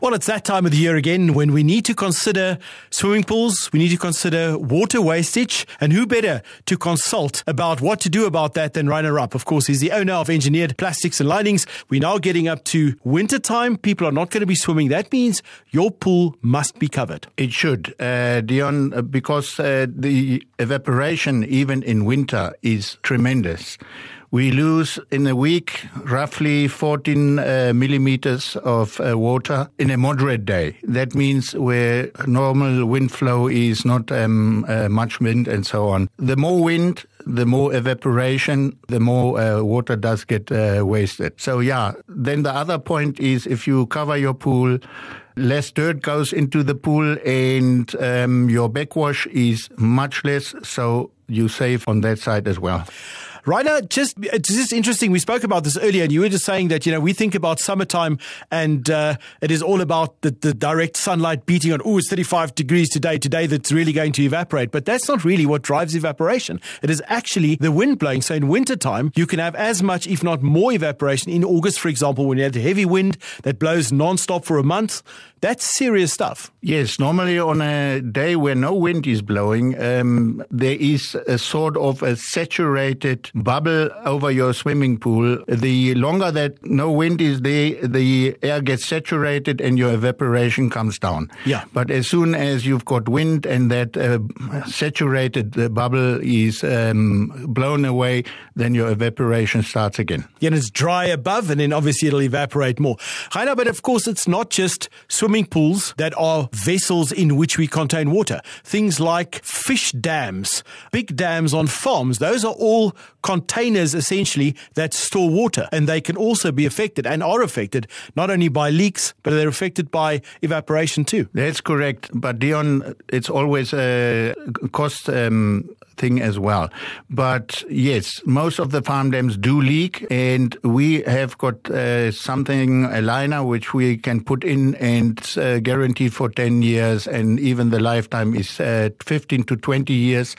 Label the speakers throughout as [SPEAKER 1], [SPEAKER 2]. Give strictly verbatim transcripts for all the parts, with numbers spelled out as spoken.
[SPEAKER 1] Well, it's that time of the year again when we need to consider swimming pools, we need to consider water wastage, and who better to consult about what to do about that than Rainer Rupp. Of course, he's the owner of Engineered Plastics and Linings. We're now getting up to winter time. People are not going to be swimming. That means your pool must be covered.
[SPEAKER 2] It should, uh, Dion, because uh, the evaporation even in winter is tremendous. We lose in a week roughly fourteen uh, millimeters of uh, water in a moderate day. That means where normal wind flow is not um, uh, much wind and so on. The more wind, the more evaporation, the more uh, water does get uh, wasted. So yeah, then the other point is if you cover your pool, less dirt goes into the pool and um, your backwash is much less, so you save on that side as well.
[SPEAKER 1] Rainer, just, it's just interesting. We spoke about this earlier and you were just saying that, you know, we think about summertime and uh, it is all about the, the direct sunlight beating on, oh, it's thirty-five degrees today, today that's really going to evaporate. But that's not really what drives evaporation. It is actually the wind blowing. So in wintertime, you can have as much, if not more evaporation. In August, for example, when you have the heavy wind that blows nonstop for a month, that's serious stuff.
[SPEAKER 2] Yes, normally on a day where no wind is blowing, um, there is a sort of a saturated bubble over your swimming pool. The longer that no wind is there, the air gets saturated and your evaporation comes down.
[SPEAKER 1] Yeah.
[SPEAKER 2] But as soon as you've got wind and that uh, saturated uh, bubble is um, blown away, then your evaporation starts again.
[SPEAKER 1] Yeah, and it's dry above and then obviously it'll evaporate more. Rainer, but of course it's not just swimming pools that are vessels in which we contain water. Things like fish dams, big dams on farms, those are all containers essentially that store water, and they can also be affected and are affected not only by leaks, but they're affected by evaporation too.
[SPEAKER 2] That's correct. But Dion, it's always a cost um, thing as well. But yes, most of the farm dams do leak, and we have got uh, something, a liner, which we can put in and it's uh, guaranteed for ten years, and even the lifetime is uh, fifteen to twenty years.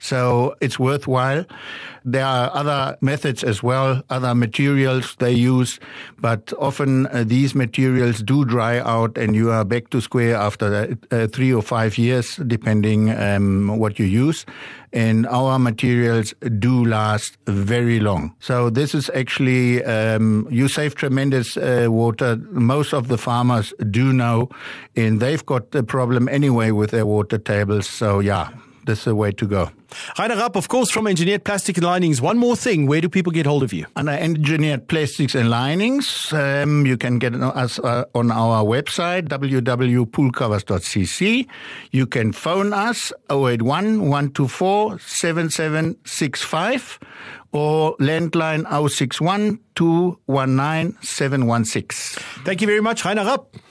[SPEAKER 2] So it's worthwhile. There are other methods as well, other materials they use, but often uh, these materials do dry out and you are back to square after uh, three or five years, depending um, what you use. And our materials do last very long. So this is actually, um, you save tremendous uh, water. Most of the farmers do know, and they've got the problem anyway with their water tables. So yeah, this is the way to go.
[SPEAKER 1] Rainer Rupp, of course, from Engineered Plastic and Linings. One more thing, where do people get hold of you?
[SPEAKER 2] Under Engineered Plastics and Linings, um, you can get us uh, on our website, w w w dot pool covers dot c c. You can phone us, zero eight one, one two four, seven seven six five, or landline zero six one, two one nine, seven one six.
[SPEAKER 1] Thank you very much, Rainer Rupp.